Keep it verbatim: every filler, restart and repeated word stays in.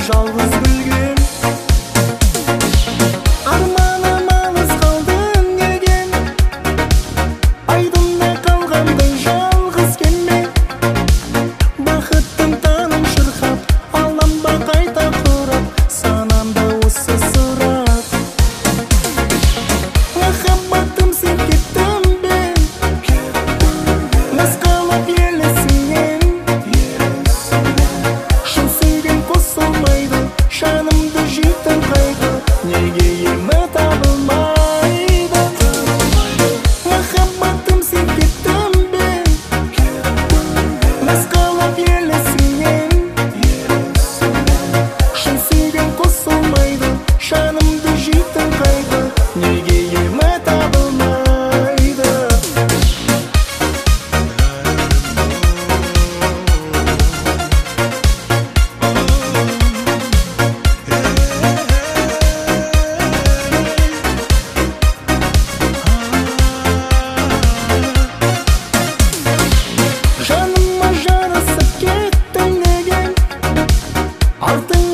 жалғыз гүлген. Арманым алыс қалды неге, айдында қалғандай жалғыз келме. Бақыттың таным шырқап, алamba қайта құрап, санамда осы сұрақ. Махаббатым сен кеттің бе, насқалап елесіңнен. Шын сүйген қосылмайды, жанымды жейтін қайғы, неге емі табылмайды. Махаббатым сен кеттің бе, насқалап елесіңнен. Шын сүйген қосылмайды, жанымды жейтін қайғы, неге емі табылмайды. Жаныма жарасып кеттің неге, артың